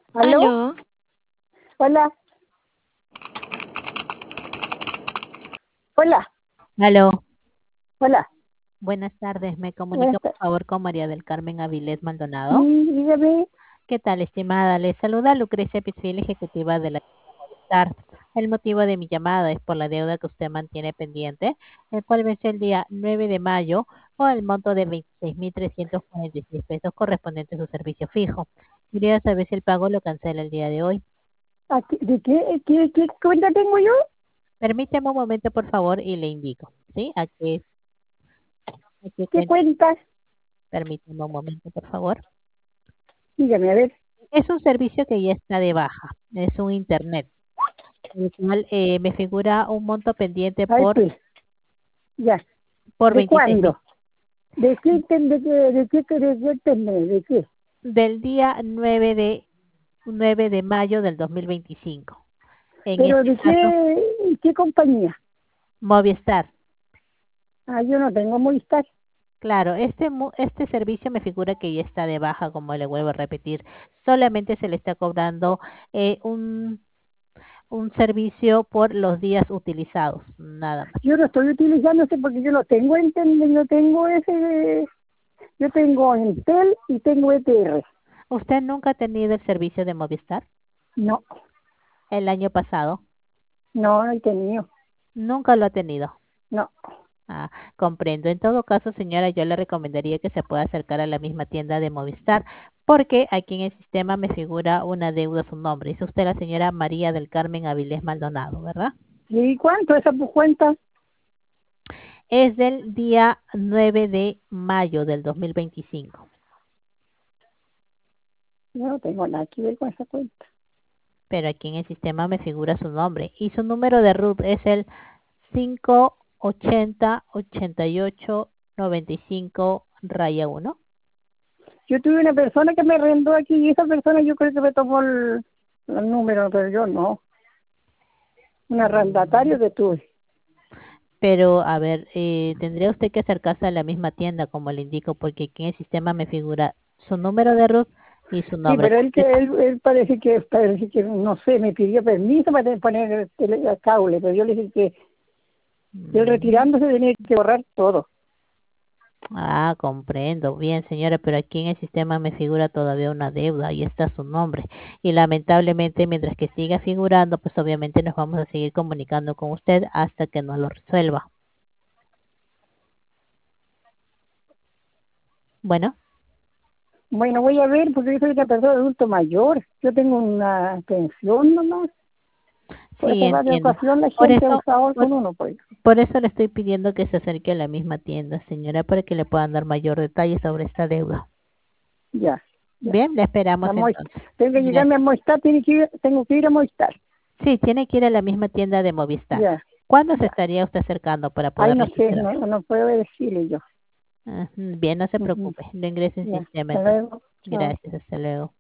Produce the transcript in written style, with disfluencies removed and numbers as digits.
¿Aló? Aló, Hola, hola, aló. hola. Buenas tardes, me comunica Buenas por tardes. favor con María del Carmen Avilés Sí, Maldonado. dígame. ¿Qué tal, estimada? Le saluda Lucrecia Pizzil, ejecutiva de la Movistar. El motivo de mi llamada es por la deuda que usted mantiene pendiente, el cual vence el día 9 de mayo con el monto de 26.346 pesos correspondiente a su servicio fijo. Quería saber si el pago lo cancela el día de hoy. ¿De qué cuenta tengo yo? Permíteme un momento, por favor, y le indico. ¿Sí? ¿A qué ¿Qué cuenta? cuentas? Permíteme un momento, por favor. Dígame, a ver. Es un servicio que ya está de baja, es un internet, el cual me figura un monto pendiente A ver, por, pues, ya. por ¿De 26.000, cuándo? ¿De qué? del día 9 de mayo del 2025. En ¿Pero este de caso, qué compañía? Movistar. Ah, yo no tengo Movistar. Claro, este servicio me figura que ya está de baja, como le vuelvo a repetir. Solamente se le está cobrando eh, un, un servicio por los días utilizados, nada más. Yo no estoy utilizando ese porque yo no tengo no tengo ese. Yo tengo Entel y tengo ETR. ¿Usted nunca ha tenido el servicio de Movistar? No, El año pasado. no he tenido. Nunca lo ha tenido. No. Ah, comprendo. En todo caso, señora, yo le recomendaría que se pueda acercar a la misma tienda de Movistar, porque aquí en el sistema me figura una deuda a su nombre. Es usted la señora María del Carmen Avilés Maldonado, ¿verdad? ¿Y cuánto esa cuenta? Es del día 9 de mayo del 2025. Yo no tengo nada que ver con esa cuenta. Pero aquí en el sistema me figura su nombre. Y su número de RUT es el 580-88-95-1. Yo tuve una persona que me arrendó aquí y esa persona yo creo que me tomó el número, pero yo no. Un arrendatario que tuve. Pero, a ver, tendría usted que acercarse a la misma tienda, como le indico, porque aquí en el sistema me figura su número de RUT y su Sí, nombre pero él que completo. él parece que no sé, me pidió permiso para poner el cable, pero yo le dije que él Mm, retirándose tenía que borrar todo. Ah, comprendo. Bien, señora, pero aquí en el sistema me figura todavía una deuda y está su nombre. Y lamentablemente, mientras que siga figurando, pues obviamente nos vamos a seguir comunicando con usted hasta que nos lo resuelva. Bueno, Bueno, voy a ver porque yo soy una persona adulto mayor. Yo tengo una pensión nomás. Por sí, esa varias entiendo. ocasión la Por gente ha eso, usado por, con uno, pues. por eso le estoy pidiendo que se acerque a la misma tienda, señora, para que le puedan dar mayor detalle sobre esta deuda. Ya, ya. Bien, le esperamos A entonces. tengo que llegarme a Gracias. Movistar, tengo que ir a Movistar. Sí, tiene que ir a la misma tienda de Movistar. Ya, ¿Cuándo se ya. estaría usted acercando para Ahí poder no sé, registrar? no puedo decirle yo. Bien, no se Ujú. preocupe. Lo ingreso en Ya, sistema hasta entonces. luego. Chao. Gracias, hasta luego.